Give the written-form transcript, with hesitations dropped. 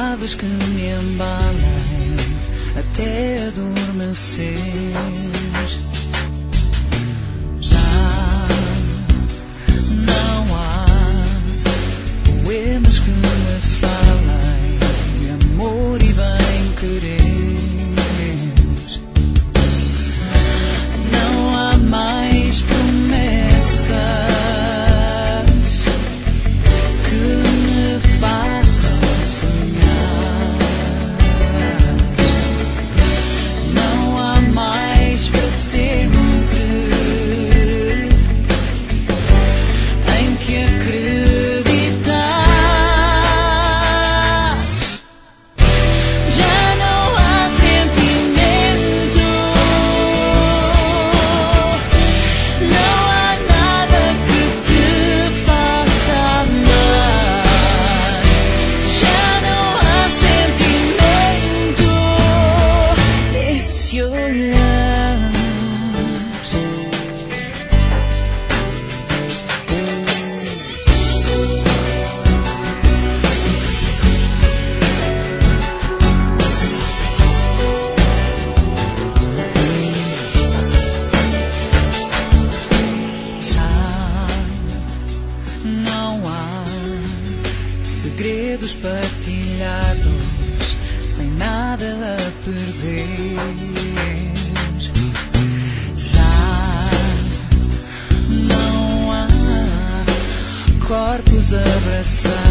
palavras que me embalem até adormecer. Já não há poemas que me falem de amor e bem-querer. Não há mais promessas que me façam sonhar. Não há mais para sempre em que acreditar. Já não há sentimento, não há nada que te faça amar. Já não há sentimento nesse olhar. Já não há segredos partilhados sem nada a perder. Já não há corpos abraçados